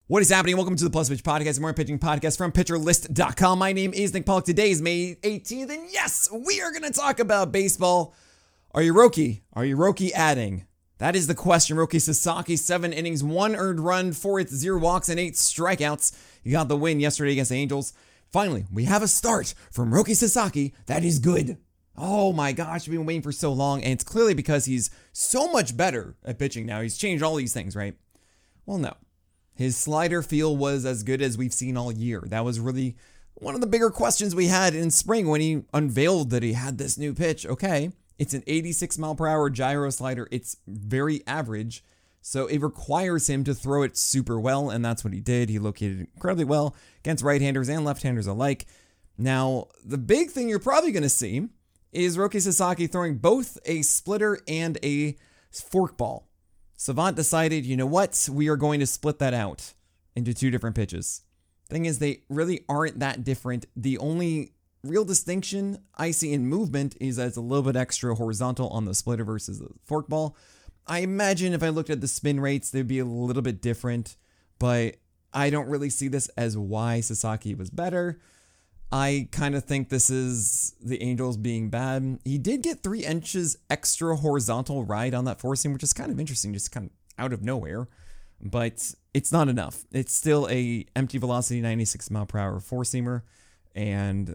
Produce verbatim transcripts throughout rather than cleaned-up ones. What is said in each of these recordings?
What is happening? Welcome to the Plus Pitch Podcast, a more pitching podcast from pitcher list dot com. My name is Nick Pollock. Today is May eighteenth, and yes, we are going to talk about baseball. Are you Roki? Are you Roki adding? That is the question. Roki Sasaki, seven innings, one earned run, four hits, zero walks, and eight strikeouts. He got the win yesterday against the Angels. Finally, we have a start from Roki Sasaki. That is good. Oh my gosh, we've been waiting for so long, and it's clearly because he's so much better at pitching now. He's changed all these things, right? Well, no. His slider feel was as good as we've seen all year. That was really one of the bigger questions we had in spring when he unveiled that he had this new pitch. Okay, it's an eighty-six mile per hour gyro slider. It's very average, so it requires him to throw it super well, and that's what he did. He located it incredibly well against right-handers and left-handers alike. Now, the big thing you're probably going to see is Roki Sasaki throwing both a splitter and a forkball. Savant decided, you know what, we are going to split that out into two different pitches. Thing is, they really aren't that different. The only real distinction I see in movement is that it's a little bit extra horizontal on the splitter versus the forkball. I imagine if I looked at the spin rates, they'd be a little bit different, but I don't really see this as why Sasaki was better. I kind of think this is the Angels being bad. He did get three inches extra horizontal ride on that four seam, which is kind of interesting, just kind of out of nowhere. But it's not enough. It's still a empty velocity ninety-six mile per hour four seamer and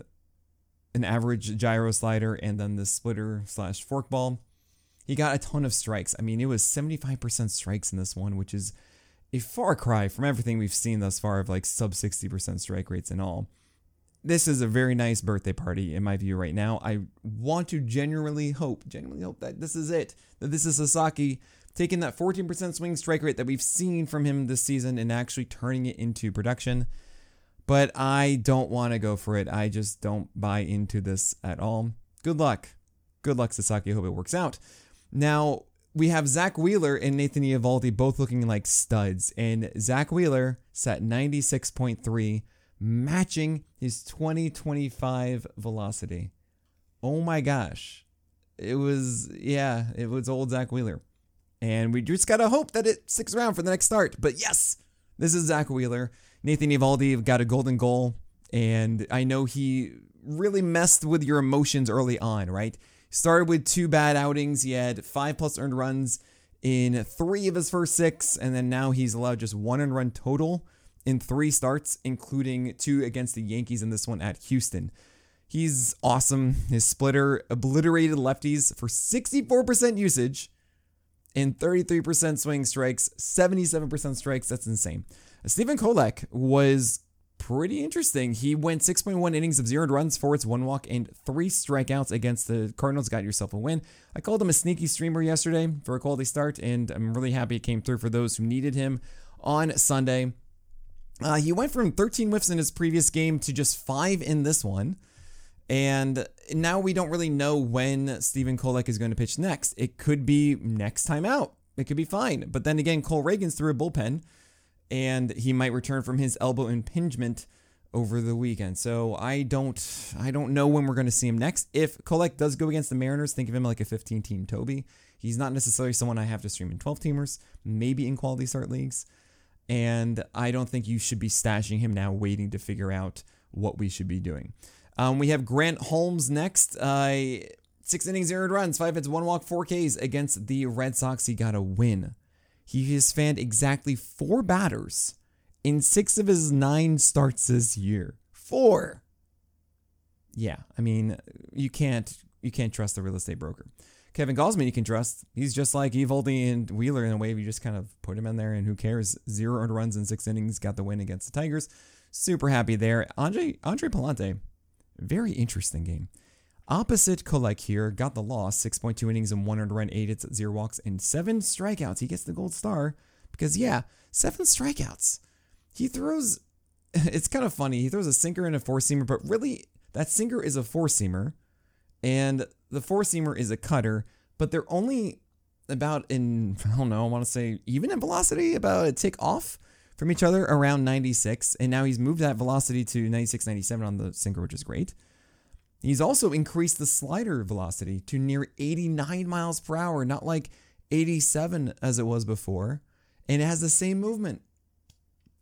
an average gyro slider and then the splitter slash forkball. He got a ton of strikes. I mean, it was seventy-five percent strikes in this one, which is a far cry from everything we've seen thus far of like sub sixty percent strike rates and all. This is a very nice birthday party in my view right now. I want to genuinely hope, genuinely hope that this is it. That this is Sasaki taking that fourteen percent swing strike rate that we've seen from him this season and actually turning it into production. But I don't want to go for it. I just don't buy into this at all. Good luck. Good luck, Sasaki. I hope it works out. Now, we have Zach Wheeler and Nathan Eovaldi both looking like studs. And Zach Wheeler set ninety-six point three, matching his twenty twenty-five velocity. Oh my gosh. It was, yeah, it was old Zach Wheeler. And we just got to hope that it sticks around for the next start. But yes, this is Zach Wheeler. Nathan Eovaldi got a golden goal. And I know he really messed with your emotions early on, right? Started with two bad outings. He had five plus earned runs in three of his first six. And then now he's allowed just one earned run total in three starts, including two against the Yankees and this one at Houston. He's awesome. His splitter obliterated lefties for sixty-four percent usage and thirty-three percent swing strikes, seventy-seven percent strikes. That's insane. Stephen Kolek was pretty interesting. He went six point one innings of zero runs, four hits, one walk, and three strikeouts against the Cardinals. Got yourself a win. I called him a sneaky streamer yesterday for a quality start, and I'm really happy it came through for those who needed him on Sunday. Uh, he went from thirteen whiffs in his previous game to just five in this one. And now we don't really know when Stephen Kolek is going to pitch next. It could be next time out. It could be fine. But then again, Cole Reagan's through a bullpen, and he might return from his elbow impingement over the weekend. So I don't I don't know when we're going to see him next. If Kolek does go against the Mariners, think of him like a fifteen-team Toby. He's not necessarily someone I have to stream in twelve-teamers, maybe in quality start leagues. And I don't think you should be stashing him now, waiting to figure out what we should be doing. Um, we have Grant Holmes next. Uh, six innings, zero runs, five hits, one walk, four Ks against the Red Sox. He got a win. He has fanned exactly four batters in six of his nine starts this year. Four. Yeah, I mean, you can't you can't trust the real estate broker. Kevin Gausman, you can trust. He's just like Eovaldi and Wheeler in a way. You just kind of put him in there, and who cares? Zero earned runs in six innings. Got the win against the Tigers. Super happy there. Andre Andre Palante, very interesting game. Opposite Kolek here, got the loss. six point two innings and one earned run, eight hits, zero walks, and seven strikeouts. He gets the gold star because, yeah, seven strikeouts. He throws, it's kind of funny. He throws a sinker and a four-seamer, but really, that sinker is a four-seamer. And the four-seamer is a cutter, but they're only about in, I don't know, I want to say even in velocity, about a tick off from each other, around ninety-six. And now he's moved that velocity to ninety-six, ninety-seven on the sinker, which is great. He's also increased the slider velocity to near eighty-nine miles per hour, not like eighty-seven as it was before. And it has the same movement.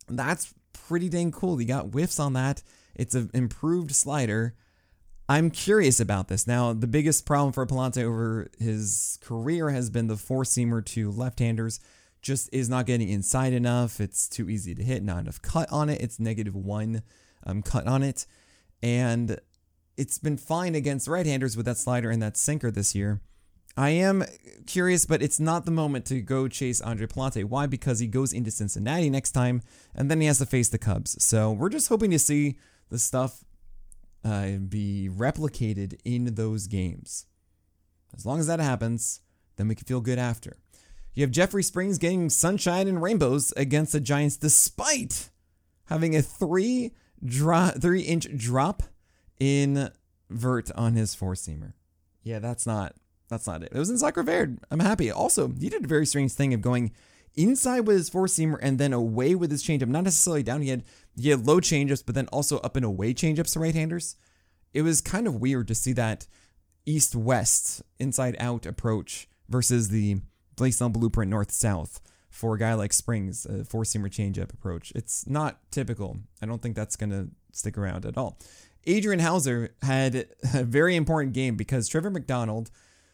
That's pretty dang cool. He got whiffs on that. It's an improved slider. I'm curious about this. Now, the biggest problem for Pallante over his career has been the four-seamer to left-handers. Just is not getting inside enough. It's too easy to hit, not enough cut on it. It's negative one um, cut on it. And it's been fine against right-handers with that slider and that sinker this year. I am curious, but it's not the moment to go chase Andre Pallante. Why? Because he goes into Cincinnati next time, and then he has to face the Cubs. So we're just hoping to see the stuff uh, be replicated in those games. As long as that happens, then we can feel good after. You have Jeffrey Springs getting sunshine and rainbows against the Giants despite having a three dro- three inch drop in vert on his four-seamer. Yeah, that's not that's not it. It was in Sacraverde. I'm happy. Also, he did a very strange thing of going inside with his four-seamer and then away with his changeup. Not necessarily down. He had he had low changeups, but then also up and away changeups to right-handers. It was kind of weird to see that east-west, inside-out approach versus the Blaisdell Blueprint north-south for a guy like Springs, a four-seamer changeup approach. It's not typical. I don't think that's going to stick around at all. Adrian Houser had a very important game because Trevor McDonald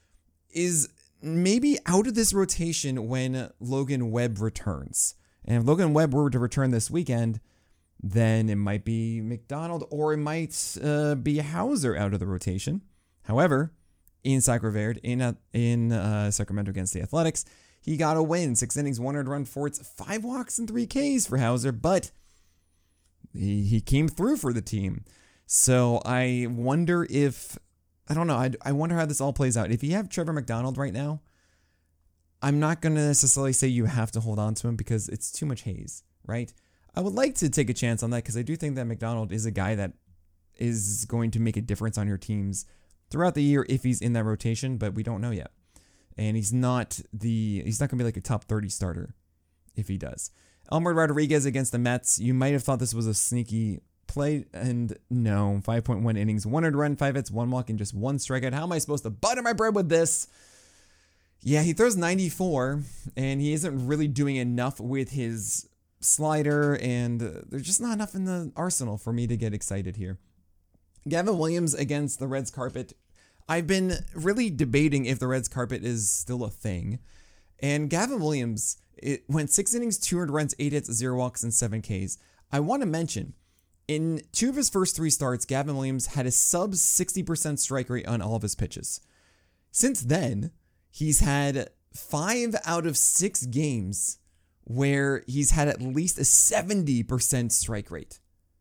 is maybe out of this rotation when Logan Webb returns. And if Logan Webb were to return this weekend, then it might be McDonald or it might uh, be Houser out of the rotation. However, in Sacraverde, in uh, in uh, Sacramento against the Athletics, he got a win. Six innings, one earned run, four hits, five walks, and three Ks for Houser, but he, he came through for the team. So I wonder if, I don't know, I, I wonder how this all plays out. If you have Trevor McDonald right now, I'm not going to necessarily say you have to hold on to him because it's too much haze, right? I would like to take a chance on that because I do think that McDonald is a guy that is going to make a difference on your teams throughout the year if he's in that rotation, but we don't know yet. And he's not the he's not going to be like a top thirty starter if he does. Elmer Rodriguez against the Mets. You might have thought this was a sneaky play, and no. five point one innings, one earned run, five hits, one walk, and just one strikeout. How am I supposed to butter my bread with this? Yeah, he throws ninety-four, and he isn't really doing enough with his slider, and there's just not enough in the arsenal for me to get excited here. Gavin Williams against the Reds carpet. I've been really debating if the Reds carpet is still a thing. And Gavin Williams, it went six innings, two earned runs, eight hits, zero walks, and seven Ks. I want to mention, in two of his first three starts, Gavin Williams had a sub sixty percent strike rate on all of his pitches. Since then, he's had five out of six games where he's had at least a seventy percent strike rate.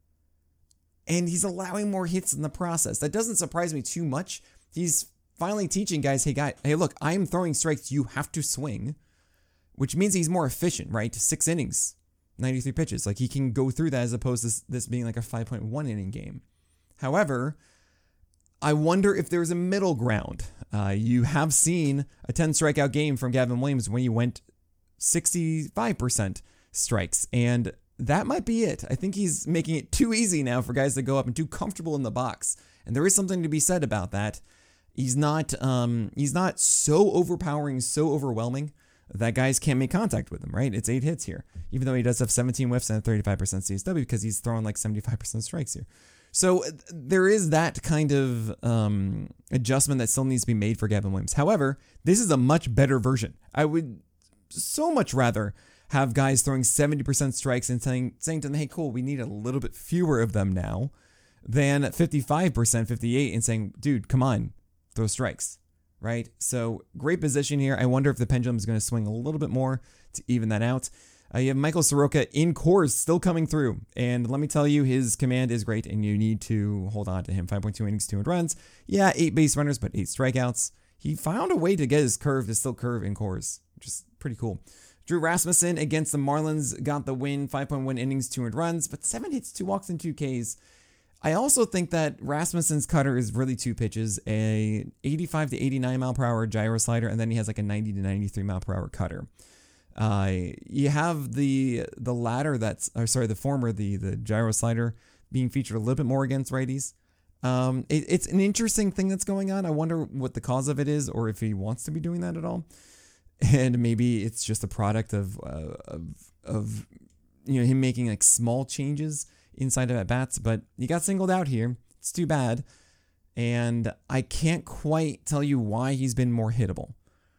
And he's allowing more hits in the process. That doesn't surprise me too much. He's finally teaching guys, hey, guy, hey, look, I'm throwing strikes. You have to swing, which means he's more efficient, right? Six innings, ninety-three pitches. Like he can go through that as opposed to this being like a five point one inning game. However, I wonder if there's a middle ground. Uh, you have seen a ten strikeout game from Gavin Williams when he went sixty-five percent strikes, and that might be it. I think he's making it too easy now for guys to go up and too comfortable in the box. And there is something to be said about that. He's not um, he's not so overpowering, so overwhelming that guys can't make contact with him, right? It's eight hits here, even though he does have seventeen whiffs and thirty-five percent C S W because he's throwing like seventy-five percent strikes here. So there is that kind of um, adjustment that still needs to be made for Gavin Williams. However, this is a much better version. I would so much rather have guys throwing seventy percent strikes and saying, saying to them, hey, cool, we need a little bit fewer of them now, than fifty-five percent, fifty-eight, and saying, dude, come on, throw strikes, right? So great position here. I wonder if the pendulum is going to swing a little bit more to even that out. Uh, you have Michael Soroka in Coors still coming through. And let me tell you, his command is great, and you need to hold on to him. five point two innings, two earned runs. Yeah, eight base runners, but eight strikeouts. He found a way to get his curve to still curve in Coors, which is pretty cool. Drew Rasmussen against the Marlins got the win, five point one innings, two earned runs, but seven hits, two walks, and two Ks. I also think that Rasmussen's cutter is really two pitches, a eighty-five to eighty-nine mile per hour gyro slider, and then he has like a ninety to ninety-three mile per hour cutter. Uh, you have the the latter that's, or sorry, the former, the the gyro slider being featured a little bit more against righties. Um, it, it's an interesting thing that's going on. I wonder what the cause of it is, or if he wants to be doing that at all. And maybe it's just a product of uh, of of you know, him making like small changes inside of at bats, but he got singled out here. It's too bad. And I can't quite tell you why he's been more hittable.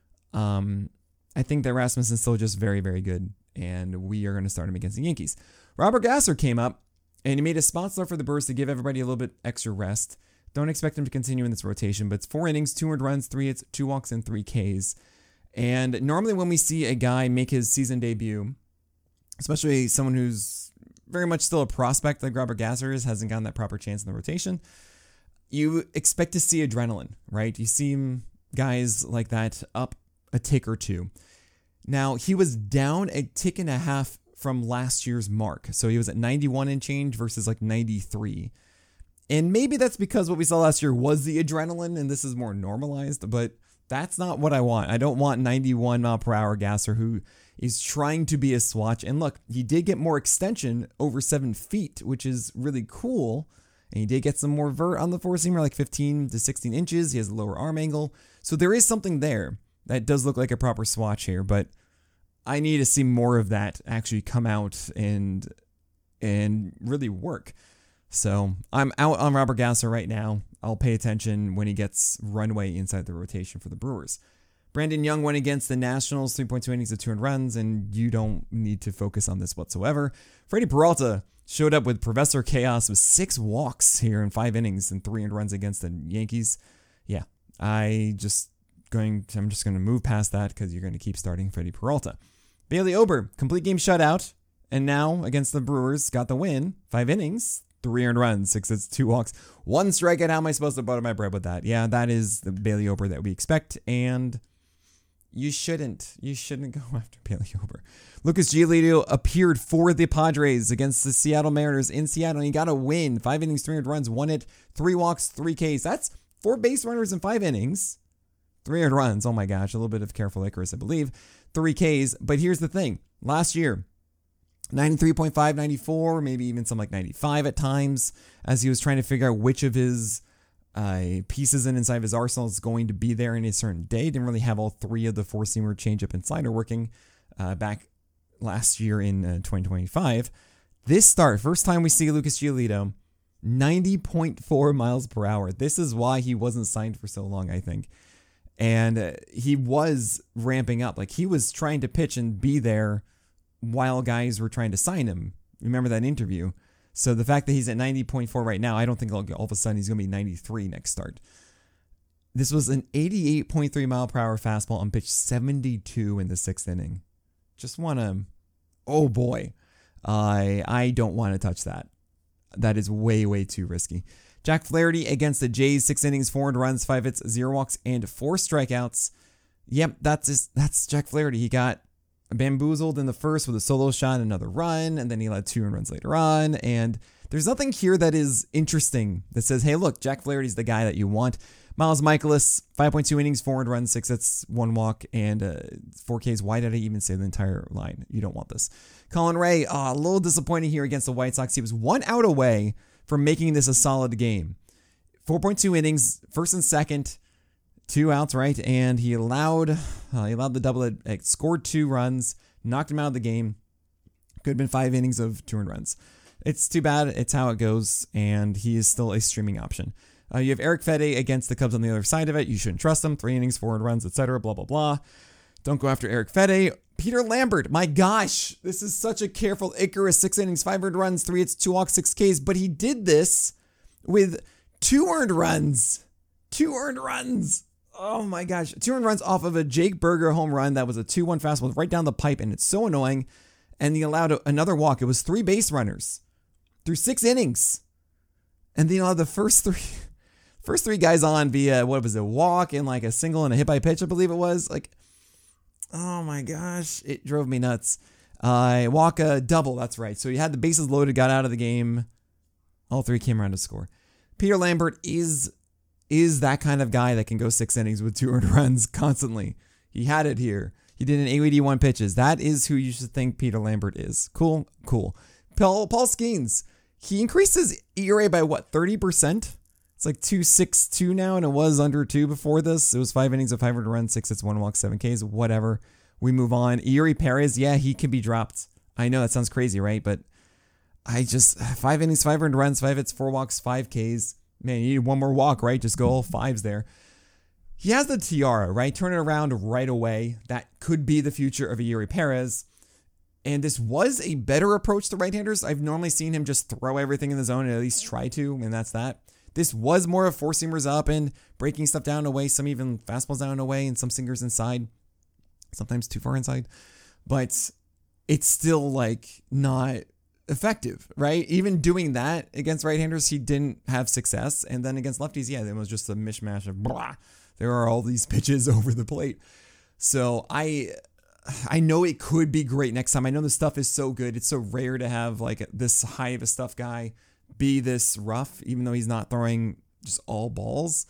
Um, I think that Rasmussen's still just very, very good, and we are going to start him against the Yankees. Robert Gasser came up, and he made a spot start for the Brewers to give everybody a little bit extra rest. Don't expect him to continue in this rotation, but it's four innings, two earned runs, three hits, two walks, and three Ks. And normally when we see a guy make his season debut, especially someone who's very much still a prospect like Robert Gasser is, hasn't gotten that proper chance in the rotation, you expect to see adrenaline, right? You see guys like that up a tick or two. Now, he was down a tick and a half from last year's mark. So he was at ninety-one and change versus like ninety-three. And maybe that's because what we saw last year was the adrenaline and this is more normalized, but that's not what I want. I don't want ninety-one mile per hour Gasser who is trying to be a swatch. And look, he did get more extension over seven feet, which is really cool. And he did get some more vert on the four-seamer, like fifteen to sixteen inches. He has a lower arm angle. So there is something there that does look like a proper swatch here, but I need to see more of that actually come out and and really work. So I'm out on Robert Gasser right now. I'll pay attention when he gets runway inside the rotation for the Brewers. Brandon Young went against the Nationals, three point two innings of two earned runs, and you don't need to focus on this whatsoever. Freddie Peralta showed up with Professor Chaos with six walks here in five innings and three earned runs against the Yankees. Yeah, I just going. To, I'm just going to move past that because you're going to keep starting Freddie Peralta. Bailey Ober, complete game shutout, and now against the Brewers, got the win. Five innings, three earned runs, six hits, two walks, one strikeout. How am I supposed to butter my bread with that? Yeah, that is the Bailey Ober that we expect, and you shouldn't. You shouldn't go after Bailey Ober. Lucas Giolito appeared for the Padres against the Seattle Mariners in Seattle, and he got a win. Five innings, three earned runs, one hit, three walks, three Ks. That's four base runners in five innings. Three earned runs. Oh my gosh, a little bit of Careful Icarus, I believe. Three Ks. But here's the thing. Last year, ninety-three point five, ninety-four, maybe even some like ninety-five at times, as he was trying to figure out which of his uh, pieces in inside of his arsenal is going to be there in a certain day. Didn't really have all three of the four-seamer, changeup, and slider working uh, back last year in uh, twenty twenty-five. This start, first time we see Lucas Giolito, ninety point four miles per hour. This is why he wasn't signed for so long, I think. And uh, he was ramping up. Like, he was trying to pitch and be there while guys were trying to sign him. Remember that interview? So the fact that he's at ninety point four right now, I don't think all of a sudden he's going to be ninety-three next start. This was an eighty-eight point three mile per hour fastball on pitch seventy-two in the sixth inning. Just want to, oh boy, I I don't want to touch that. That is way, way too risky. Jack Flaherty against the Jays, six innings, four earned runs, five hits, zero walks, and four strikeouts. Yep, that's his, that's Jack Flaherty. He got bamboozled in the first with a solo shot and another run, and then he led two earned runs later on. And there's nothing here that is interesting that says, hey, look, Jack Flaherty's the guy that you want. Miles Michaelis, five point two innings, four earned runs, six hits, one walk, and uh, four Ks. Why did I even say the entire line? You don't want this. Colin Ray, oh, a little disappointing here against the White Sox. He was one out away from making this a solid game. four point two innings, first and second, two outs, right? And he allowed uh, he allowed the double, it scored two runs, knocked him out of the game. Could have been five innings of two earned runs. It's too bad. It's how it goes, and he is still a streaming option. Uh, you have Eric Fede against the Cubs on the other side of it. You shouldn't trust him. Three innings, four earned runs, et cetera, blah, blah, blah. Don't go after Eric Fede. Peter Lambert, my gosh, this is such a Careful Icarus. Six innings, five earned runs, three hits, two walks, six Ks. But he did this with two earned runs. Two earned runs. Oh my gosh. Two earned runs off of a Jake Berger home run. That was a two one fastball right down the pipe, and it's so annoying. And he allowed another walk. It was three base runners through six innings. And then he allowed the first three... First three guys on via, what was it, walk and like a single and a hit by pitch, I believe it was. Like, oh my gosh, it drove me nuts. Uh, walk a double, that's right. So he had the bases loaded, got out of the game. All three came around to score. Peter Lambert is is that kind of guy that can go six innings with two earned runs constantly. He had it here. He did an eighty-one pitches. That is who you should think Peter Lambert is. Cool, cool. Paul, Paul Skeens, he increased his E R A by what, thirty percent? It's like two sixty-two now, and it was under two before this. It was five innings of five hundred runs, six hits, one walk, seven Ks, whatever. We move on. Yuri Perez, yeah, he can be dropped. I know that sounds crazy, right? But I just, five innings, five earned runs, five hits, four walks, five Ks. Man, you need one more walk, right? Just go all fives there. He has the tiara, right? Turn it around right away. That could be the future of Eury Perez. And this was a better approach to right-handers. I've normally seen him just throw everything in the zone and at least try to, and that's that. This was more of four-seamers up and breaking stuff down away, some even fastballs down away, and some singers inside. Sometimes too far inside. But it's still, like, not effective, right? Even doing that against right-handers, he didn't have success. And then against lefties, yeah, it was just a mishmash of blah. There are all these pitches over the plate. So I... I know it could be great next time. I know the stuff is so good. It's so rare to have like this high of a stuff guy be this rough, even though he's not throwing just all balls.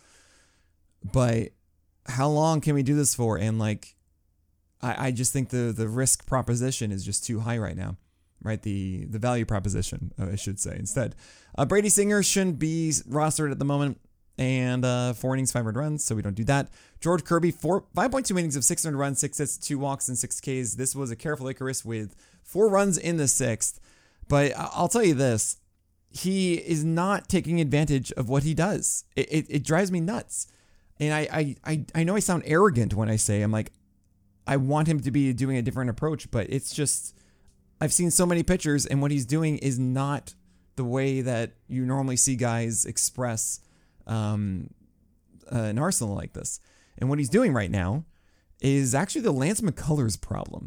But how long can we do this for? And like, I, I just think the the risk proposition is just too high right now, right? The the value proposition, I should say instead. Uh, Brady Singer shouldn't be rostered at the moment. And uh, four innings, five earned runs, so we don't do that. George Kirby, four, five point two innings of six earned runs, six hits, two walks, and six Ks. This was a careful Icarus with four runs in the sixth. But I'll tell you this, he is not taking advantage of what he does. It, it, it drives me nuts. And I, I, I, I know I sound arrogant when I say I'm like, I want him to be doing a different approach, but it's just, I've seen so many pitchers, and what he's doing is not the way that you normally see guys express um, uh, an arsenal like this. And what he's doing right now is actually the Lance McCullers problem,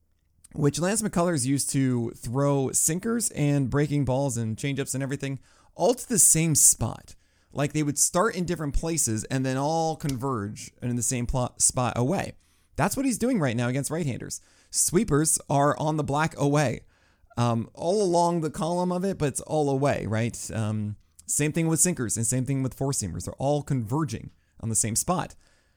which Lance McCullers used to throw sinkers and breaking balls and changeups and everything all to the same spot. Like they would start in different places and then all converge in the same plot spot away. That's what he's doing right now against right-handers. Sweepers are on the black away, um, all along the column of it, but it's all away, right? Um, Same thing with sinkers and same thing with four-seamers. They're all converging on the same spot.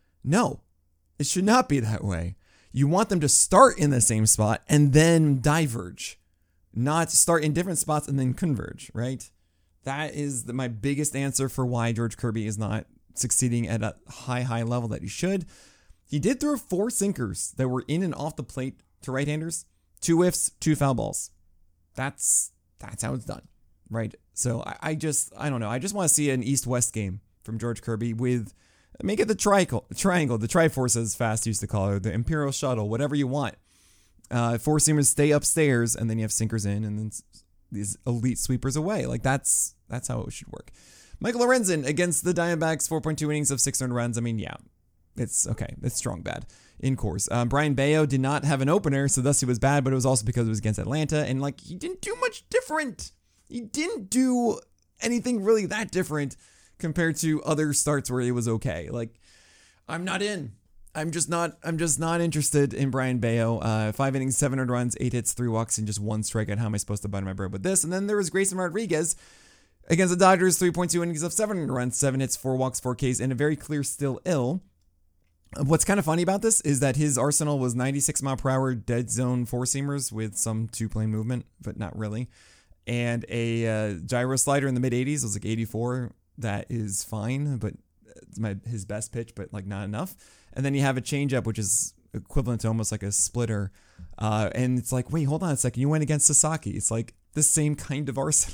No, it should not be that way. You want them to start in the same spot and then diverge, not start in different spots and then converge, right? That is the, my biggest answer for why George Kirby is not succeeding at a high, high level that he should. He did throw four sinkers that were in and off the plate to right-handers, two whiffs, two foul balls. That's that's how it's done, right? So I, I just, I don't know. I just want to see an East-West game from George Kirby with, make it the triangle, triangle, the Triforce as Fast used to call it, the Imperial Shuttle, whatever you want. Uh, four-seamers stay upstairs, and then you have sinkers in, and then these elite sweepers away. Like that's that's how it should work. Michael Lorenzen against the Diamondbacks, four point two innings of six earned runs. I mean, yeah, it's okay. It's strong bad in course. Um, Brian Bayo did not have an opener, so thus he was bad, but it was also because it was against Atlanta, and like he didn't do much different. He didn't do anything really that different compared to other starts where he was okay. Like, I'm not in. I'm just not. I'm just not interested in Brian Bayo. Uh, five innings, seven earned runs, eight hits, three walks, and just one strikeout. How am I supposed to butter my bread with this? And then there was Grayson Rodriguez against the Dodgers, three point two innings of seven earned runs, seven hits, four walks, four Ks, and a very clear still ill. What's kind of funny about this is that his arsenal was ninety-six mile per hour dead zone four seamers with some two plane movement, but not really, and a uh, gyro slider in the mid eighties. It was like eighty-four. That is fine, but it's my his best pitch, but like not enough. And then you have a changeup, which is equivalent to almost like a splitter. Uh, and it's like, wait, hold on a second. You went against Sasaki. It's like the same kind of arsenal.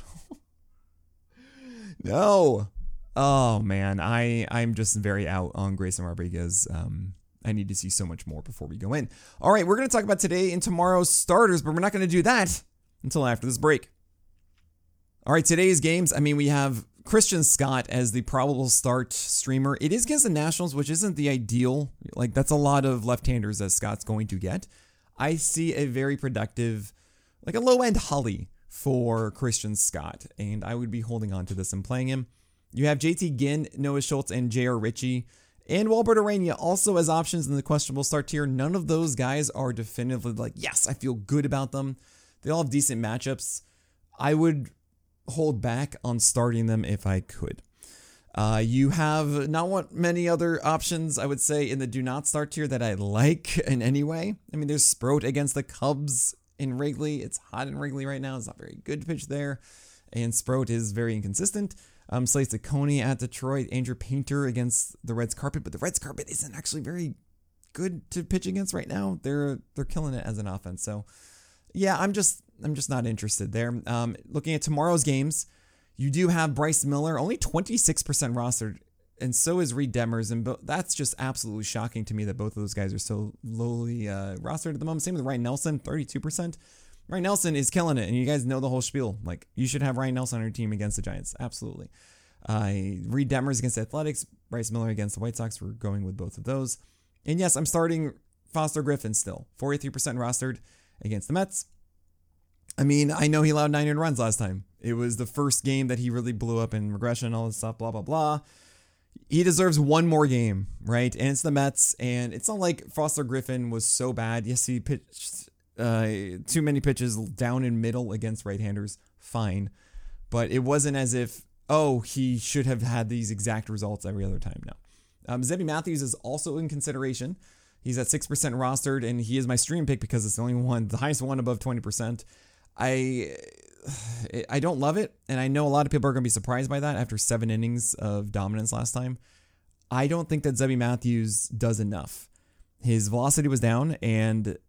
No. Oh, man. I, I'm just very out on Grayson Rodriguez. Um, I need to see so much more before we go in. All right, we're going to talk about today and tomorrow's starters, but we're not going to do that until after this break. All right, today's games. I mean, we have Christian Scott as the probable start streamer. It is against the Nationals, which isn't the ideal. Like, that's a lot of left-handers that Scott's going to get. I see a very productive, like a low-end Holly for Christian Scott, and I would be holding on to this and playing him. You have J T Ginn, Noah Schultz, and J R Ritchie, and Walbert Arena also as options in the questionable start tier. None of those guys are definitively like, yes, I feel good about them. They all have decent matchups. I would hold back on starting them if I could. Uh, you have not what many other options, I would say, in the do not start tier that I like in any way. I mean, there's Sproat against the Cubs in Wrigley. It's hot in Wrigley right now. It's not very good to pitch there. And Sproat is very inconsistent. Um, Slates Coney at Detroit. Andrew Painter against the Reds carpet. But the Reds carpet isn't actually very good to pitch against right now. They're they're killing it as an offense. So yeah, I'm just I'm just not interested there. Um, looking at tomorrow's games, you do have Bryce Miller, only twenty-six percent rostered, and so is Reed Demers, and bo- that's just absolutely shocking to me that both of those guys are so lowly uh, rostered at the moment. Same with Ryan Nelson, thirty-two percent. Ryan Nelson is killing it, and you guys know the whole spiel. Like, you should have Ryan Nelson on your team against the Giants, absolutely. Uh, Reed Demers against the Athletics, Bryce Miller against the White Sox. We're going with both of those. And yes, I'm starting Foster Griffin still, forty-three percent rostered against the Mets. I mean, I know he allowed nine earned runs last time. It was the first game that he really blew up in regression, all this stuff, blah, blah, blah. He deserves one more game, right? And it's the Mets, and it's not like Foster Griffin was so bad. Yes, he pitched uh, too many pitches down in middle against right-handers, fine. But it wasn't as if, oh, he should have had these exact results every other time. No. Um, Zebby Matthews is also in consideration. He's at six percent rostered, and he is my stream pick because it's the only one, the highest one above twenty percent. I I don't love it, and I know a lot of people are going to be surprised by that after seven innings of dominance last time. I don't think that Zebby Matthews does enough. His velocity was down, and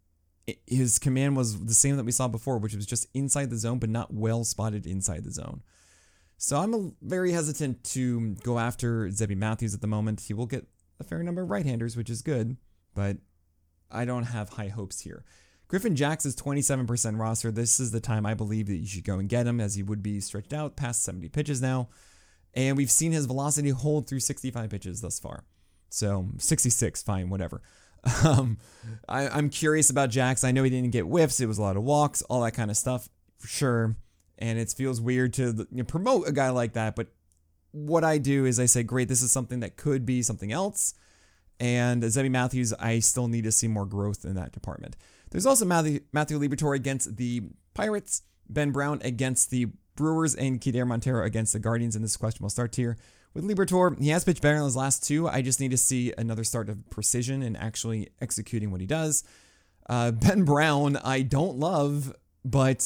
his command was the same that we saw before, which was just inside the zone, but not well spotted inside the zone. So I'm a, very hesitant to go after Zebby Matthews at the moment. He will get a fair number of right-handers, which is good, but I don't have high hopes here. Griffin Jax is twenty-seven percent roster. This is the time I believe that you should go and get him, as he would be stretched out past seventy pitches now. And we've seen his velocity hold through sixty-five pitches thus far. So sixty-six, fine, whatever. Um, I, I'm curious about Jax. I know he didn't get whiffs. It was a lot of walks, all that kind of stuff, for sure. And it feels weird to you know, promote a guy like that. But what I do is I say, great, this is something that could be something else. And Zebby Matthews, I still need to see more growth in that department. There's also Matthew, Matthew Liberatore against the Pirates, Ben Brown against the Brewers, and Kider Montero against the Guardians in this questionable start tier. With Liberatore, he has pitched better in his last two. I just need to see another start of precision and actually executing what he does. Uh, Ben Brown, I don't love, but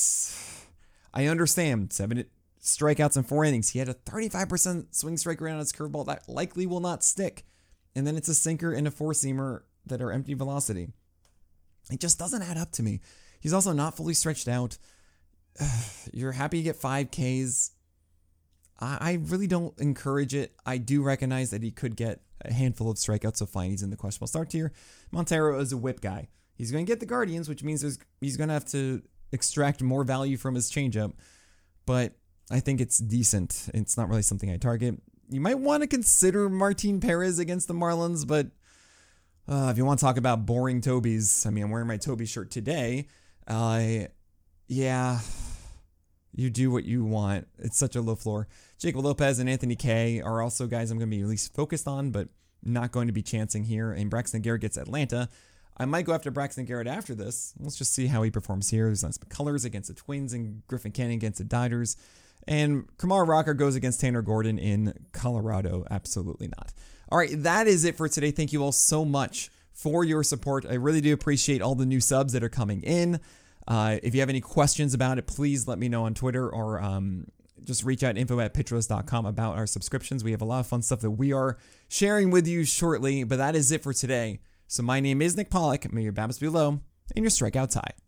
I understand. Seven strikeouts in four innings. He had a thirty-five percent swing strike rate on his curveball. That likely will not stick. And then it's a sinker and a four-seamer that are empty velocity. It just doesn't add up to me. He's also not fully stretched out. You're happy to get five Ks. I, I really don't encourage it. I do recognize that he could get a handful of strikeouts, so fine. He's in the questionable start tier. Montero is a whip guy. He's going to get the Guardians, which means there's, he's going to have to extract more value from his changeup. But I think it's decent. It's not really something I target. You might want to consider Martin Perez against the Marlins, but Uh, if you want to talk about boring Tobies, I mean, I'm wearing my Toby shirt today. Uh, yeah, you do what you want. It's such a low floor. Jacob Lopez and Anthony Kay are also guys I'm going to be at least focused on, but not going to be chancing here. And Braxton Garrett gets Atlanta. I might go after Braxton Garrett after this. Let's just see how he performs here. There's nice colors against the Twins and Griffin Canning against the Dodgers. And Kumar Rocker goes against Tanner Gordon in Colorado. Absolutely not. All right, that is it for today. Thank you all so much for your support. I really do appreciate all the new subs that are coming in. Uh, if you have any questions about it, please let me know on Twitter or um, just reach out info at pitcherlist dot com about our subscriptions. We have a lot of fun stuff that we are sharing with you shortly, but that is it for today. So my name is Nick Pollack. May your BABIPs be low and your strikeouts high.